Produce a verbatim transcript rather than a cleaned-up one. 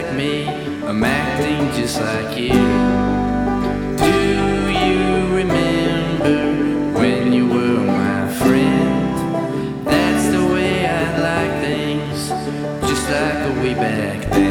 like me, I'm acting just like you. Do you remember when you were my friend? That's the way I like things, just like a way back then.